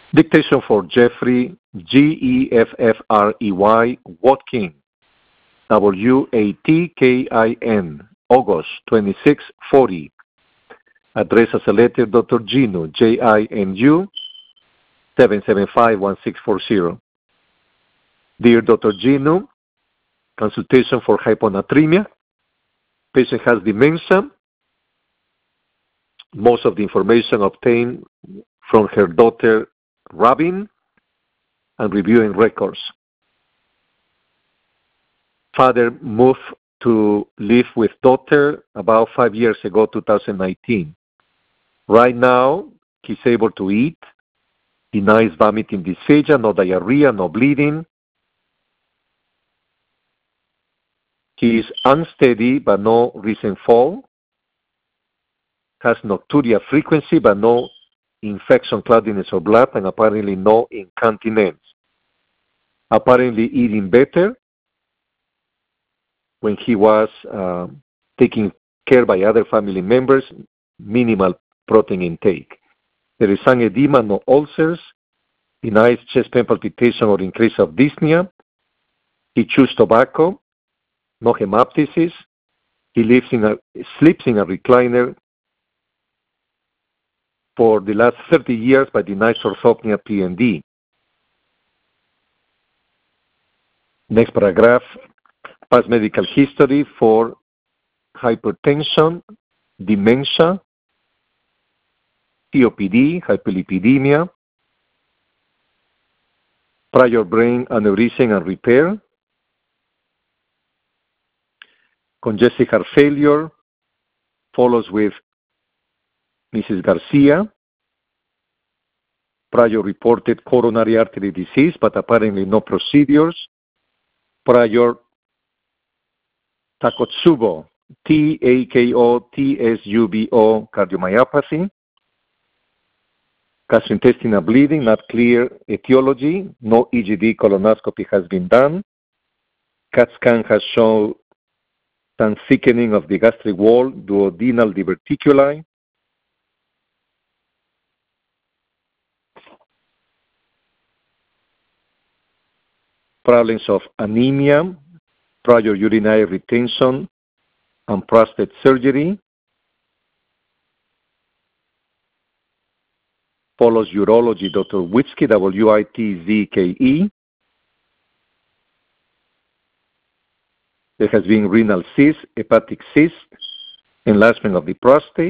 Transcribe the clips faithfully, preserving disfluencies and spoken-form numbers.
Dictation for Jeffrey, G E F F R E Y, Watkin, W A T K I N, August twenty-six forty. Address as a letter, Doctor Ginu, J I N U, seven seven five one six four zero. Dear Doctor Ginu, consultation for hyponatremia. Patient has dementia. Most of the information obtained from her daughter, Robin, and reviewing records. Father moved to live with daughter about five years ago, two thousand nineteen. Right now, he's able to eat, denies vomiting dysphagia, no diarrhea, no bleeding. He is unsteady but no recent fall. Has nocturia frequency but no infection, cloudiness, or blood, and apparently no incontinence. Apparently eating better when he was uh, taken care by other family members, minimal protein intake. There is some edema, no ulcers, denies chest pain, palpitation, or increase of dyspnea. He chews tobacco, no hemoptysis. He lives in a, sleeps in a recliner for the last thirty years, but denies orthopnea, P N D. Next paragraph, past medical history for hypertension, dementia, C O P D, hyperlipidemia, prior brain aneurysm and repair, congestive heart failure, follows with Missus Garcia, prior reported coronary artery disease, but apparently no procedures, prior Takotsubo, T A K O T S U B O cardiomyopathy, gastrointestinal bleeding, not clear etiology, no E G D colonoscopy has been done, CAT scan has shown some thickening of the gastric wall, duodenal diverticuli, problems of anemia, prior urinary retention, and prostate surgery. Follows urology, Doctor Witzke, W I T Z K E. There has been renal cyst, hepatic cyst, enlargement of the prostate.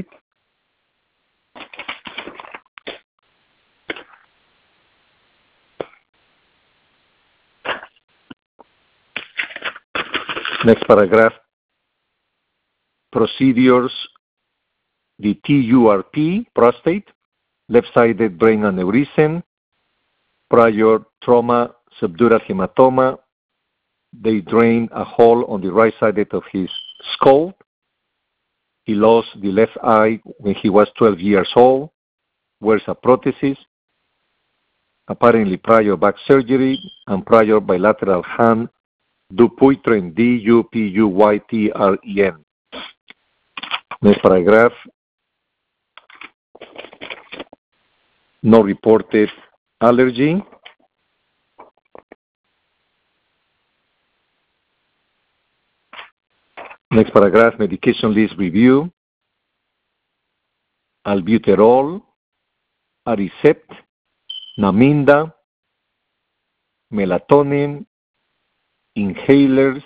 Next paragraph, procedures, the T U R P, prostate, left-sided brain aneurysm, prior trauma, subdural hematoma. They drained a hole on the right side of his skull. He lost the left eye when he was twelve years old, wears a prosthesis, apparently prior back surgery, and prior bilateral hand Dupuytren, D U P U Y T R E N. Next paragraph. No reported allergy. Next paragraph, medication list review. Albuterol, Aricept, Naminda, melatonin, inhalers,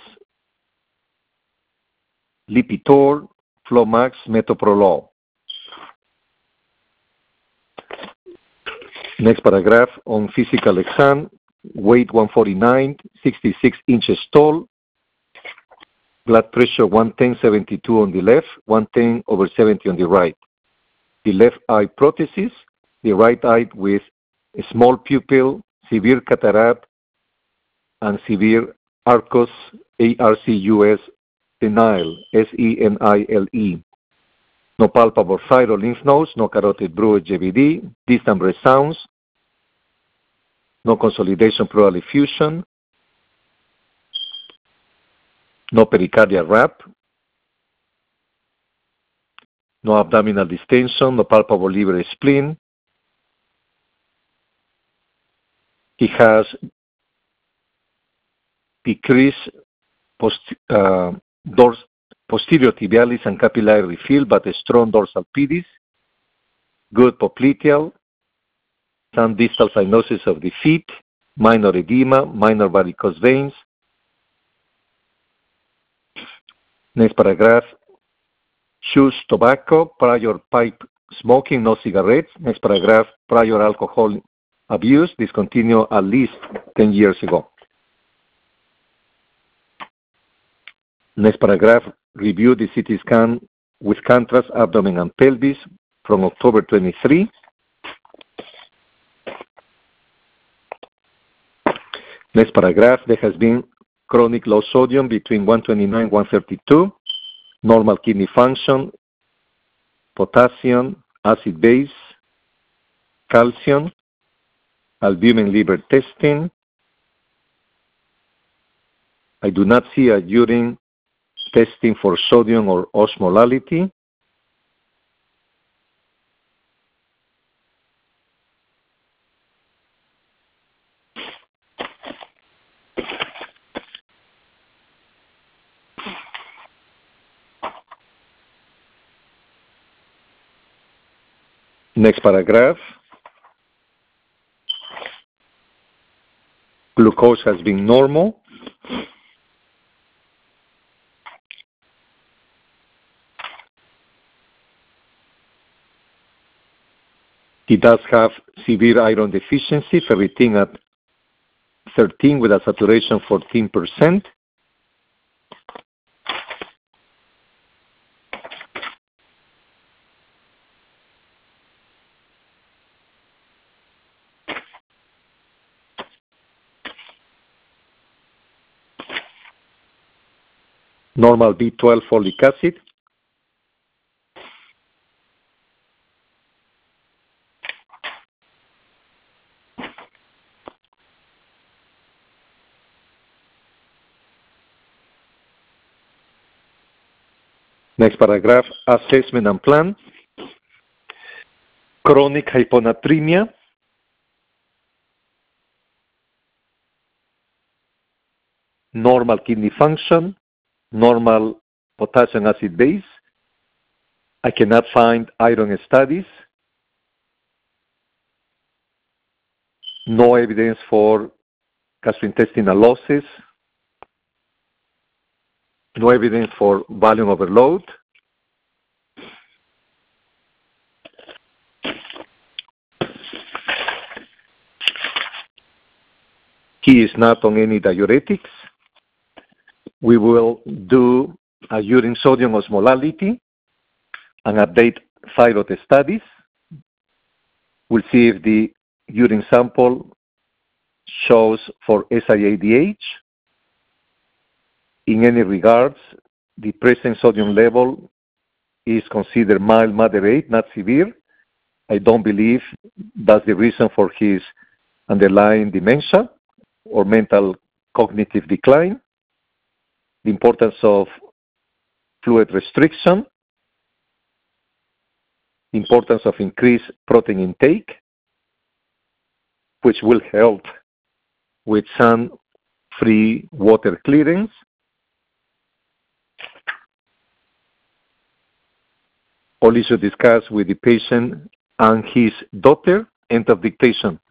Lipitor, Flomax, Metoprolol. Next paragraph on physical exam, weight one forty-nine, sixty-six inches tall, blood pressure one ten seventy-two on the left, one ten over seventy on the right. The left eye prosthesis, the right eye with a small pupil, severe cataract, and severe Arcus, A R C U S, senile, S E N I L E. No palpable thyroid lymph nodes, no carotid bruit J V D, distant breath sounds, no consolidation pleural effusion, no pericardial wrap, no abdominal distension, no palpable liver spleen, He has decreased post, uh, dors, posterior tibialis and capillary refill, but a strong dorsal pedis, good popliteal, some distal cyanosis of the feet, minor edema, minor varicose veins. Next paragraph, choose tobacco, prior pipe smoking, no cigarettes. Next paragraph, prior alcohol abuse, discontinued at least ten years ago. Next paragraph, review the C T scan with contrast, abdomen and pelvis from October twenty-third. Next paragraph, there has been chronic low sodium between one twenty-nine and one thirty-two, normal kidney function, potassium, acid base, calcium, albumin liver testing. I do not see a urine testing for sodium or osmolality. Next paragraph. Glucose has been normal. He does have severe iron deficiency, ferritin at thirteen with a saturation fourteen percent. Normal B twelve folic acid. Next paragraph, assessment and plan. Chronic hyponatremia. Normal kidney function. Normal potassium acid base. I cannot find iron studies. No evidence for gastrointestinal losses. No evidence for volume overload. He is not on any diuretics. We will do a urine sodium osmolality and update thyroid studies. We'll see if the urine sample shows for S I A D H. In any regards, the present sodium level is considered mild, moderate, not severe. I don't believe that's the reason for his underlying dementia or mental cognitive decline. The importance of fluid restriction, the importance of increased protein intake, which will help with some free water clearance. All issues discussed with the patient and his daughter. End of dictation.